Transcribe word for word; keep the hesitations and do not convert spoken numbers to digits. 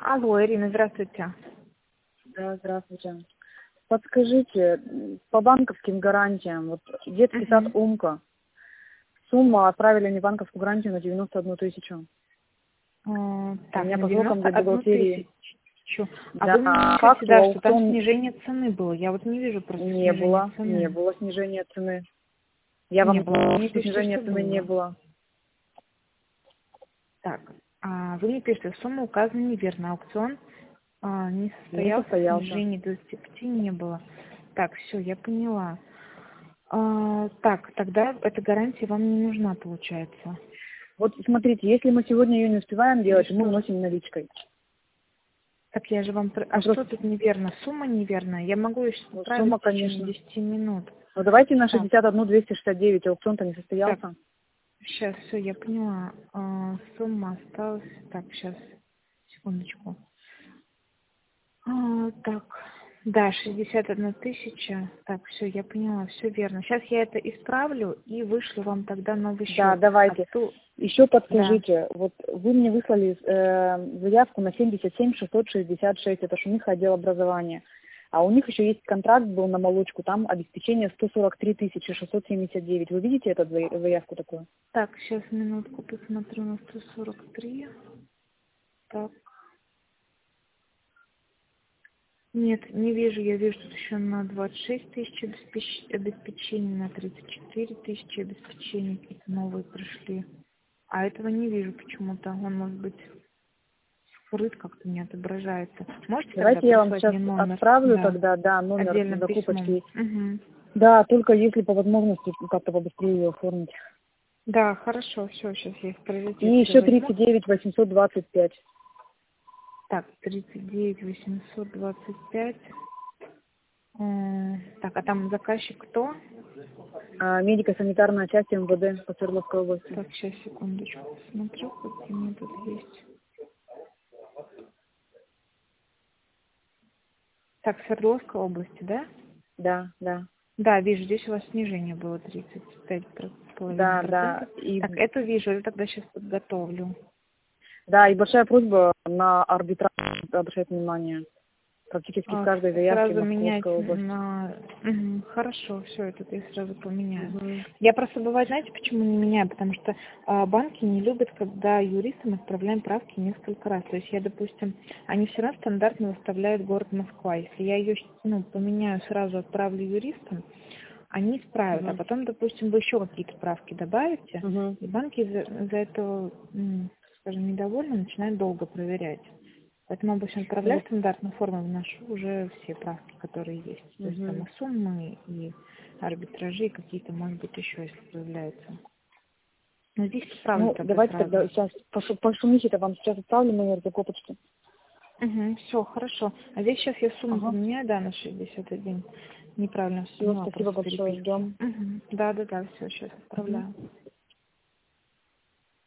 Алло, Ирина, здравствуйте. Да, здравствуйте. Подскажите, по банковским гарантиям, вот детский сад Мгм. «Умка», сумма отправили мне банковскую гарантию на девяносто одну тысячу. Э, У Так, меня на по срокам девяносто для одну бухгалтерии. тысячу. А вы мне Да, напишите, факту да, что там аукцион снижение цены было. Я вот не вижу просто не снижения было, не цены. было снижения цены. Я Не вам было. Вы говорю, мне что пишете, снижения что цены не было. было. Так, а вы мне пишете, сумма указана неверно. Аукцион а, не Не состоялся, состоялся. снижения двадцати пяти не было. Так, все, я поняла. А, так, тогда эта гарантия вам не нужна, получается. Вот смотрите, если мы сегодня ее не успеваем Или делать, мы что? вносим наличкой. Так я же вам... про- А Ну, что просто тут неверно? Сумма неверная? Я могу ее сейчас ну, отправить сумма, в течение конечно. десяти минут. Ну давайте на Так, шестьдесят одну двести шестьдесят девять, аукцион-то не так, состоялся. сейчас, все, я поняла. А, сумма осталась... Так, сейчас, секундочку. А, так, да, шестьдесят одна тысяча. Так, все, я поняла, все верно. Сейчас я это исправлю и вышлю вам тогда новый Да, счет. А давайте. то... Еще Да, подскажите, вот вы мне выслали э, заявку на семьдесят семь шестьсот шестьдесят шесть, это ж у них отдел образования. А у них еще есть контракт был на молочку, там обеспечение сто сорок три тысячи шестьсот семьдесят девять. Вы видите эту зая- заявку такую? так, сейчас минутку посмотрю на сто сорок три. Так. Нет, не вижу. Я вижу тут еще на двадцать шесть тысяч обеспеч- обеспечений, на тридцать четыре тысячи обеспечений какие-то новые пришли. А этого не вижу почему-то. Он, может быть, скрыт, как-то не отображается. Можете тогда Давайте я вам прислать сейчас мне номер? отправлю Да, тогда, да, номер отдельным письмом. закупочки. Угу. Да, только если по возможности как-то побыстрее ее оформить. Да, хорошо, все, сейчас я их в И приоритет все еще возьму. тридцать девять восемьсот двадцать пять. Так, тридцать девять восемьсот двадцать пять. М, Так, а там заказчик кто? А, медико-санитарная часть МВД по Свердловской области. Так, сейчас, секундочку, посмотрю, какие у меня тут есть. Так, Свердловской области, да? Да, да. Да, вижу, здесь у вас снижение было тридцать пять с половиной Да, да. процентов. И Так, эту вижу, я тогда сейчас подготовлю. Да, и большая просьба на арбитраж обращать внимание. Практически в А, каждой с- заявке в сразу менять Московской области. на... Мгм, хорошо, все, это я сразу поменяю. Мгм. Я просто бывает, знаете, почему не меняю? Потому что а, банки не любят, когда юристам отправляем правки несколько раз. То есть я, допустим, они все равно стандартно выставляют город Москва. Если я ее, ну, поменяю, сразу отправлю юристам, они исправят. А Мгм. потом, допустим, вы еще какие-то правки добавите, Мгм. и банки за, за это, м, скажем, недовольны, начинают долго проверять. Поэтому обычно отправляю Вот. стандартную форму, вношу уже все правки, которые есть. То есть там Мгм. и суммы, и арбитражи, и какие-то, может быть, еще, если появляются. Но здесь отправлю Ну, тогда давайте сразу. тогда сейчас пошу- пошумите-то вам сейчас отправлю номер закупочки. Угу, все, хорошо. А здесь сейчас я сумму Ага. поменяю, да, на шестьдесят один. Неправильно Все, поняла спасибо просто большое, переписки. ждем. Угу. Да, да, да, все, сейчас Мгм. отправляю.